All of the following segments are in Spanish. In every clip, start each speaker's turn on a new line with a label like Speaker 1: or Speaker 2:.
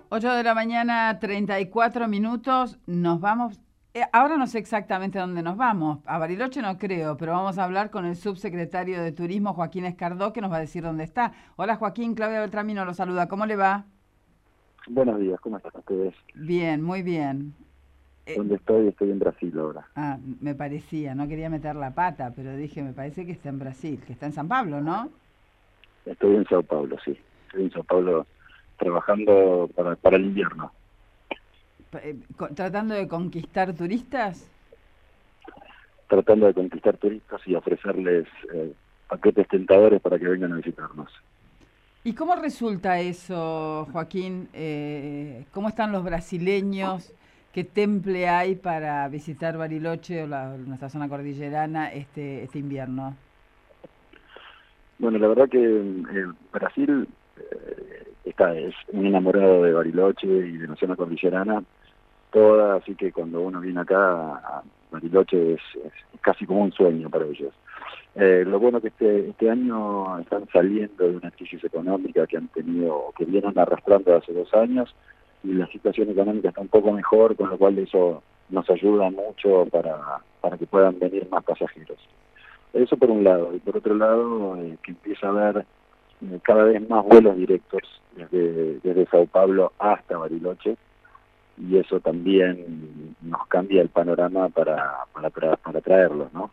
Speaker 1: 8 de la mañana, 34 minutos, nos vamos. Ahora no sé exactamente dónde nos vamos. A Bariloche no creo, pero vamos a hablar con el subsecretario de Turismo, Joaquín Escardó, que nos va a decir dónde está. Hola Joaquín, Claudia Beltramino lo saluda. ¿Cómo le va?
Speaker 2: Buenos días, ¿cómo están ustedes?
Speaker 1: Bien, muy bien. Eh,
Speaker 2: ¿Dónde estoy? Estoy en Brasil ahora.
Speaker 1: me parecía, no quería meter la pata, pero dije, me parece que está en Brasil, que está en San Pablo, ¿no?
Speaker 2: Estoy en Sao Paulo, sí. Estoy en Sao Paulo trabajando para el invierno,
Speaker 1: Tratando de conquistar turistas.
Speaker 2: tratando de conquistar turistas y ofrecerles paquetes tentadores para que vengan a visitarnos.
Speaker 1: ¿Y cómo resulta eso, Joaquín? ¿Cómo están los brasileños? ¿Qué temple hay para visitar Bariloche o nuestra zona cordillerana este invierno?
Speaker 2: Bueno, la verdad que Brasil es un enamorado de Bariloche y de la zona cordillerana, toda, así que cuando uno viene acá a Bariloche es casi como un sueño para ellos. Lo bueno que este año están saliendo de una crisis económica que han tenido, que vienen arrastrando hace 2 años, y la situación económica está un poco mejor, con lo cual eso nos ayuda mucho para que puedan venir más pasajeros. Eso por un lado, y por otro lado, que empieza a haber cada vez más vuelos directos desde Sao Paulo hasta Bariloche, y eso también nos cambia el panorama para traerlos, ¿no?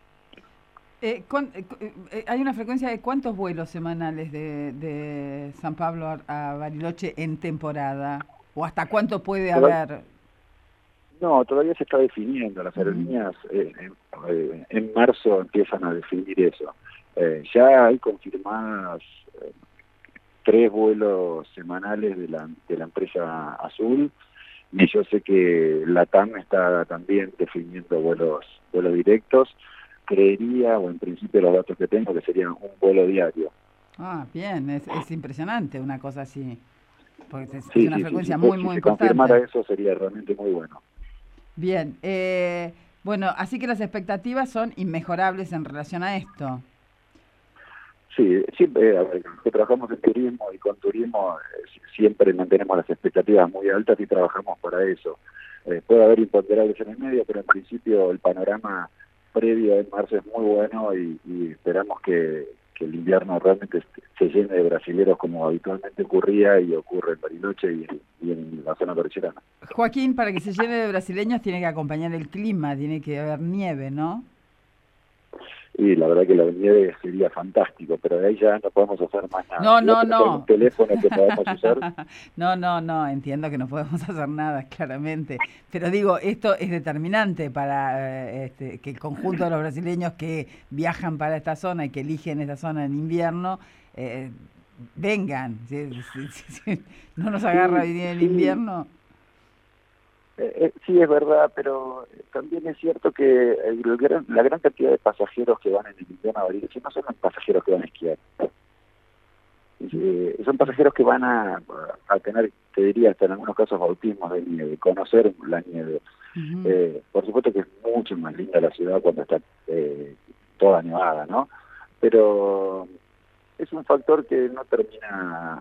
Speaker 1: Hay una frecuencia de cuántos vuelos semanales de San Pablo a Bariloche en temporada, o hasta cuánto puede haber.
Speaker 2: No, todavía se está definiendo. Las
Speaker 1: Ujú.
Speaker 2: aerolíneas en marzo empiezan a definir eso. Ya hay confirmadas 3 vuelos semanales de la empresa Azul, y yo sé que LATAM está también definiendo vuelos directos. Creería, o en principio los datos que tengo, que serían un vuelo diario.
Speaker 1: Ah, bien, es impresionante una cosa así, porque es
Speaker 2: Sí,
Speaker 1: una
Speaker 2: sí, sí,
Speaker 1: frecuencia muy,
Speaker 2: si
Speaker 1: muy
Speaker 2: se confirmara
Speaker 1: importante.
Speaker 2: eso sería realmente muy bueno.
Speaker 1: Bien, bueno, así que las expectativas son inmejorables en relación a esto.
Speaker 2: Sí, siempre, a ver, que trabajamos en turismo y con turismo siempre mantenemos las expectativas muy altas y trabajamos para eso. Puede haber imponderables en el medio, pero en principio el panorama previo en marzo es muy bueno, y esperamos que el invierno realmente se llene de brasileros como habitualmente ocurría y ocurre en Bariloche y en la zona cordillerana.
Speaker 1: Joaquín, para que se llene de brasileños tiene que acompañar el clima, tiene que haber nieve, ¿no?
Speaker 2: Y la verdad que la nieve sería fantástico, pero de ahí ya no podemos hacer más nada.
Speaker 1: No,
Speaker 2: Si vos
Speaker 1: no,
Speaker 2: tenés algún
Speaker 1: no.
Speaker 2: teléfono que podamos usar.
Speaker 1: No, no, no, entiendo que no podemos hacer nada, claramente. Pero digo, esto es determinante para que el conjunto de los brasileños que viajan para esta zona y que eligen esta zona en invierno, eh, vengan. Si no nos agarra
Speaker 2: Sí,
Speaker 1: venir en
Speaker 2: sí,
Speaker 1: invierno.
Speaker 2: sí, es verdad, pero también es cierto que la gran cantidad de pasajeros que van en el invierno a Bariloche no son los pasajeros que van a esquiar. Son pasajeros que van a tener, te diría, hasta en algunos casos bautismos de nieve, conocer la nieve.
Speaker 1: Ujú.
Speaker 2: Por supuesto que es mucho más linda la ciudad cuando está toda nevada, ¿no? Pero es un factor que no termina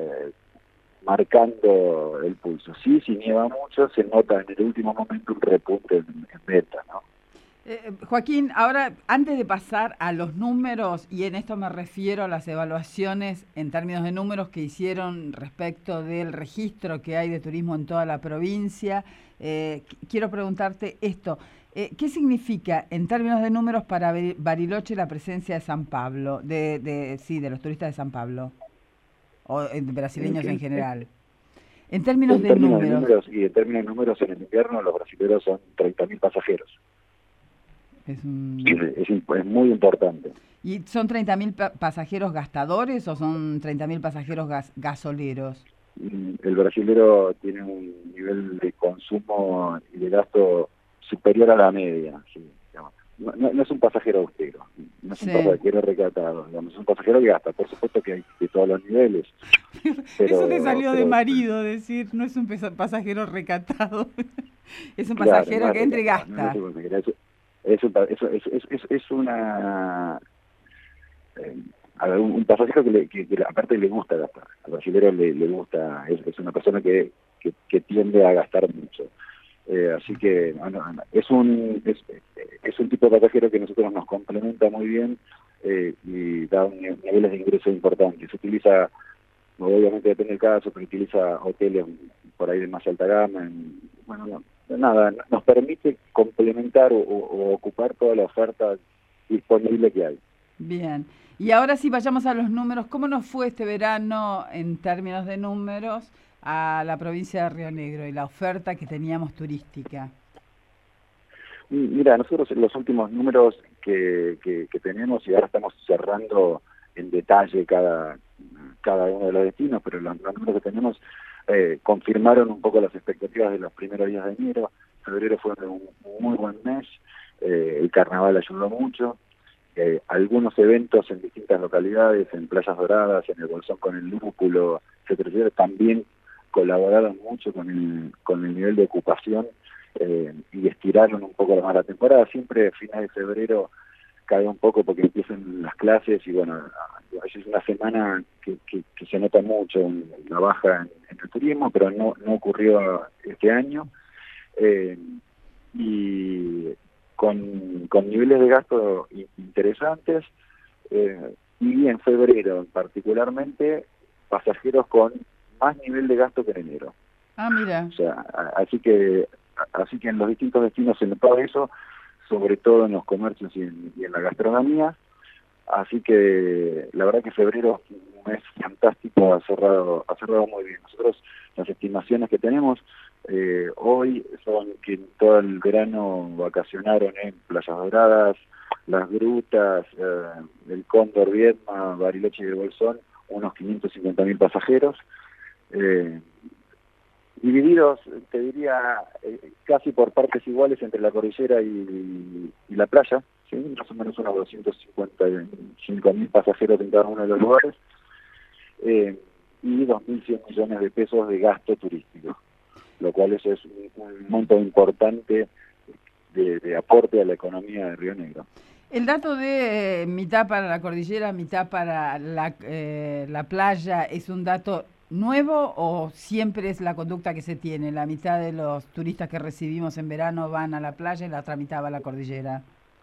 Speaker 2: marcando el pulso. Sí, si nieva mucho, se nota en el último momento un repunte en ventas, ¿no?
Speaker 1: Joaquín, ahora antes de pasar a los números, y en esto me refiero a las evaluaciones en términos de números que hicieron respecto del registro que hay de turismo en toda la provincia, quiero preguntarte esto. ¿Qué significa en términos de números para Bariloche la presencia de San Pablo, sí, de los turistas de San Pablo, o de
Speaker 2: En,
Speaker 1: brasileños en
Speaker 2: en-
Speaker 1: general? En términos
Speaker 2: en
Speaker 1: de
Speaker 2: términos de
Speaker 1: números,
Speaker 2: números, y en términos de números, en el invierno los brasileños son 30.000 pasajeros.
Speaker 1: es un...
Speaker 2: Es muy importante.
Speaker 1: ¿Y son 30.000 pasajeros gastadores o son 30.000 pasajeros gasoleros?
Speaker 2: El brasilero tiene un nivel de consumo y de gasto superior a la media. Sí, digamos. No es un pasajero austero, no es un
Speaker 1: Sí.
Speaker 2: pasajero recatado, digamos, es un pasajero que gasta. Por supuesto que hay de todos los niveles,
Speaker 1: Eso te
Speaker 2: pero,
Speaker 1: salió de
Speaker 2: pero
Speaker 1: marido decir, no es un pasajero recatado, es un
Speaker 2: claro, no
Speaker 1: pasajero
Speaker 2: es
Speaker 1: que entra y
Speaker 2: recatado, no es
Speaker 1: gasta.
Speaker 2: un pasajero, es una... eh, a ver, un pasajero que aparte le gusta gastar. Al brasilero le gusta, es una persona que que tiende a gastar mucho. Así que bueno, es un tipo de pasajero que nosotros nos complementa muy bien y da niveles de ingreso importantes. Se utiliza, obviamente depende del caso, pero utiliza hoteles por ahí de más alta gama. Bueno, nada, nos permite complementar o ocupar toda la oferta disponible que hay.
Speaker 1: Bien. Y ahora sí, vayamos a los números. ¿Cómo nos fue este verano en términos de números a la provincia de Río Negro y la oferta que teníamos turística?
Speaker 2: Mira, nosotros los últimos números que tenemos, y ahora estamos cerrando en detalle cada uno de los destinos, pero los números que tenemos confirmaron un poco las expectativas de los primeros días de enero. Febrero fue un muy buen mes, el carnaval ayudó mucho. Algunos eventos en distintas localidades, en Playas Doradas, en el Bolsón con el Lúpulo, etcétera, también colaboraron mucho con el nivel de ocupación y estiraron un poco más la temporada. Siempre a finales de febrero cae un poco porque empiezan las clases y bueno, a veces es una semana que se nota mucho una baja en el turismo, pero no ocurrió este año. Y con niveles de gasto interesantes, y en febrero particularmente pasajeros con más nivel de gasto que en enero.
Speaker 1: Ah, mira.
Speaker 2: O sea, así que en los distintos destinos se notó eso, sobre todo en los comercios y en la gastronomía. Así que la verdad que febrero es un mes fantástico, ha cerrado muy bien. Nosotros las estimaciones que tenemos hoy son que en todo el verano vacacionaron en Playas Doradas, Las Grutas, el Cóndor, Viedma, Bariloche y el Bolsón, unos 550.000 pasajeros. Divididos, te diría, casi por partes iguales entre la cordillera y la playa, ¿sí? Más o menos unos 255.000 pasajeros en cada uno de los lugares, y 2.100 millones de pesos de gasto turístico, lo cual es un monto importante de aporte a la economía de Río Negro.
Speaker 1: El dato de mitad para la cordillera, mitad para la playa, ¿es un dato nuevo o siempre es la conducta que se tiene? La mitad de los turistas que recibimos en verano van a la playa y la otra mitad va a la cordillera.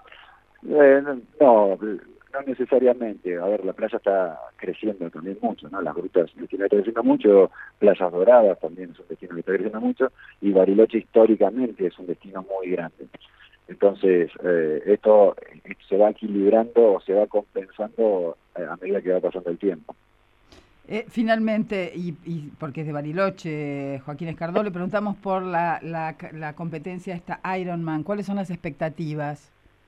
Speaker 2: No necesariamente. A ver, la playa está creciendo también mucho, ¿no? Las grutas, el destino está creciendo mucho, Playas Doradas también es un destino que está creciendo mucho, y Bariloche históricamente es un destino muy grande. Entonces, esto se va equilibrando o se va compensando a medida que va pasando el tiempo.
Speaker 1: Finalmente, y porque es de Bariloche, Joaquín Escardó, le preguntamos por la competencia esta Ironman. ¿Cuáles son las expectativas?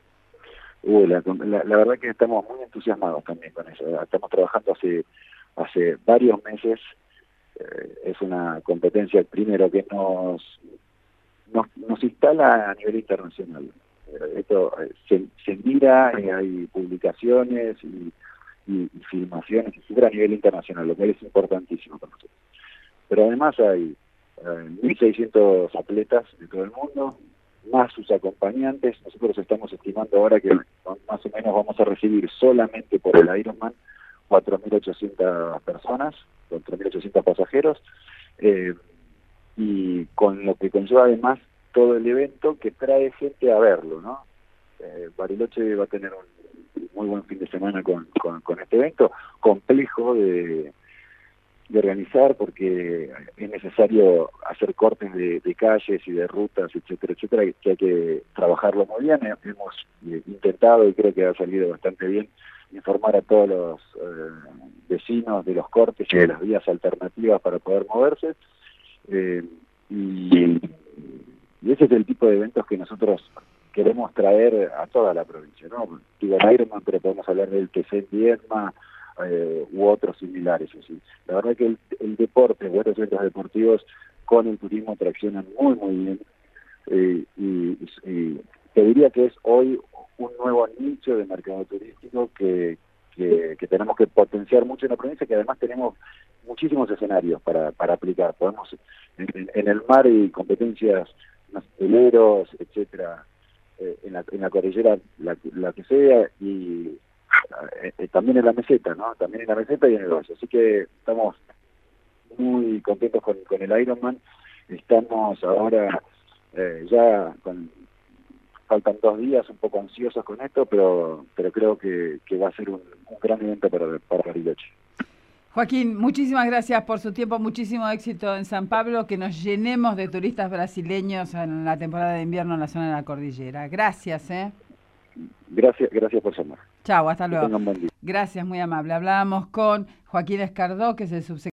Speaker 2: La verdad que estamos muy entusiasmados también con eso. Estamos trabajando hace varios meses. Es una competencia, primero, que nos instala a nivel internacional. Esto se mira, hay publicaciones y filmaciones, y figura a nivel internacional, lo cual es importantísimo para nosotros. Pero además hay 1.600 atletas de todo el mundo, más sus acompañantes. Nosotros estamos estimando ahora que más o menos vamos a recibir solamente por el Ironman 4.800 personas, 4.800 pasajeros, y con lo que conlleva además todo el evento que trae gente a verlo, ¿no? Bariloche va a tener un muy buen fin de semana con este evento, complejo de organizar porque es necesario hacer cortes de calles y de rutas, etcétera, que hay que trabajarlo muy bien. Hemos intentado, y creo que ha salido bastante bien, informar a todos los vecinos de los cortes y de las vías alternativas para poder moverse. Y ese es el tipo de eventos que nosotros queremos traer a toda la provincia, ¿no? Digo, Ironman, pero podemos hablar del TC en Viedma, u otros similares. Así. La verdad que el deporte, o estos eventos deportivos con el turismo traccionan muy bien, y te diría que es hoy un nuevo nicho de mercado turístico que tenemos que potenciar mucho en la provincia, que además tenemos muchísimos escenarios para aplicar. Podemos en el mar y competencias, veleros, etcétera, en la cordillera, la que sea, y también en la meseta, ¿no? También en la meseta y en el valle. Así que estamos muy contentos con el Ironman, estamos ahora faltan 2 días, un poco ansiosos con esto, pero creo que va a ser un gran evento para Bariloche.
Speaker 1: Joaquín, muchísimas gracias por su tiempo, muchísimo éxito en San Pablo, que nos llenemos de turistas brasileños en la temporada de invierno en la zona de la cordillera. Gracias, ¿eh?
Speaker 2: Gracias por llamar.
Speaker 1: Chau, hasta
Speaker 2: Que
Speaker 1: luego.
Speaker 2: tengan buen día.
Speaker 1: Gracias, muy amable. Hablábamos con Joaquín Escardó, que es el subsecretario